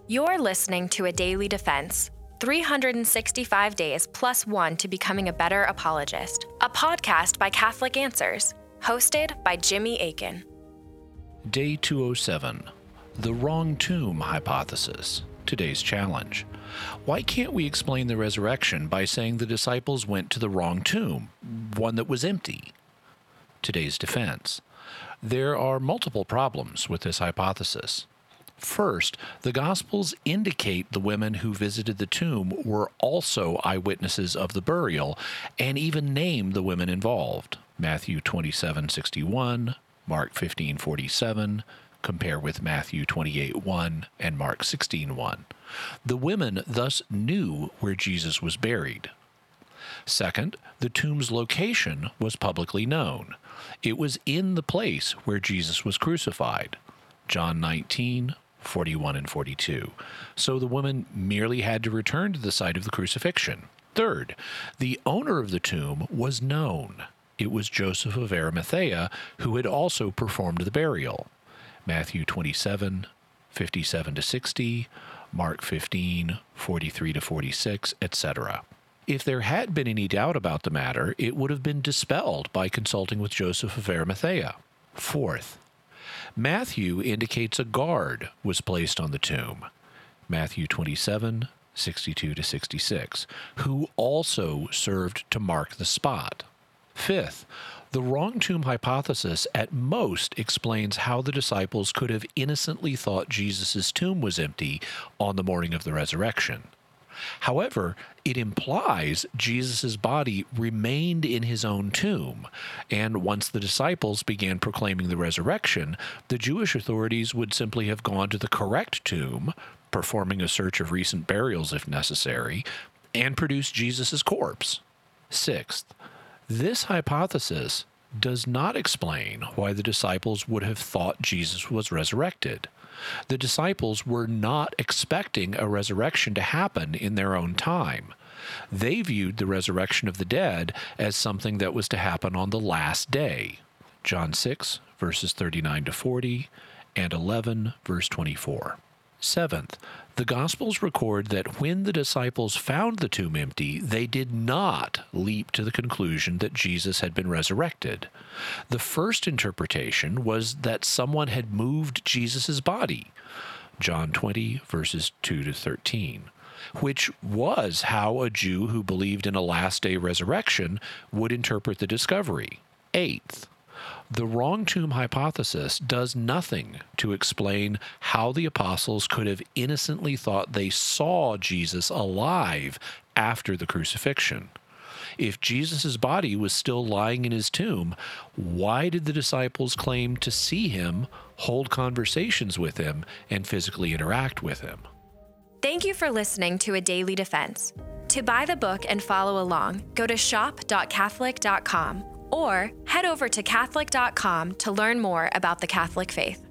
You're listening to A Daily Defense, 365 days plus one to becoming a better apologist, a podcast by Catholic Answers, hosted by Jimmy Akin. Day 207, The Wrong Tomb Hypothesis. Today's challenge. Why can't we explain the resurrection by saying the disciples went to the wrong tomb, one that was empty? Today's defense. There are multiple problems with this hypothesis. First, the Gospels indicate the women who visited the tomb were also eyewitnesses of the burial and even name the women involved. Matthew 27:61, Mark 15:47, compare with Matthew 28:1 and Mark 16:1. The women thus knew where Jesus was buried. Second, the tomb's location was publicly known. It was in the place where Jesus was crucified. John 19:41 and 42. So the women merely had to return to the site of the crucifixion. Third, the owner of the tomb was known. It was Joseph of Arimathea, who had also performed the burial. Matthew 27:57-60, Mark 15:43-46, etc. If there had been any doubt about the matter, it would have been dispelled by consulting with Joseph of Arimathea. Fourth, Matthew indicates a guard was placed on the tomb, Matthew 27:62-66, who also served to mark the spot. Fifth, the wrong tomb hypothesis at most explains how the disciples could have innocently thought Jesus' tomb was empty on the morning of the resurrection. However, it implies Jesus' body remained in his own tomb, and once the disciples began proclaiming the resurrection, the Jewish authorities would simply have gone to the correct tomb, performing a search of recent burials if necessary, and produced Jesus' corpse. Sixth, this hypothesis does not explain why the disciples would have thought Jesus was resurrected. The disciples were not expecting a resurrection to happen in their own time. They viewed the resurrection of the dead as something that was to happen on the last day. John 6, verses 39-40, and 11, verse 24. Seventh, the Gospels record that when the disciples found the tomb empty, they did not leap to the conclusion that Jesus had been resurrected. The first interpretation was that someone had moved Jesus' body, John 20, verses 2-13, which was how a Jew who believed in a last-day resurrection would interpret the discovery. Eighth, the wrong tomb hypothesis does nothing to explain how the apostles could have innocently thought they saw Jesus alive after the crucifixion. If Jesus' body was still lying in his tomb, why did the disciples claim to see him, hold conversations with him, and physically interact with him? Thank you for listening to A Daily Defense. To buy the book and follow along, go to shop.catholic.com or head over to Catholic.com to learn more about the Catholic faith.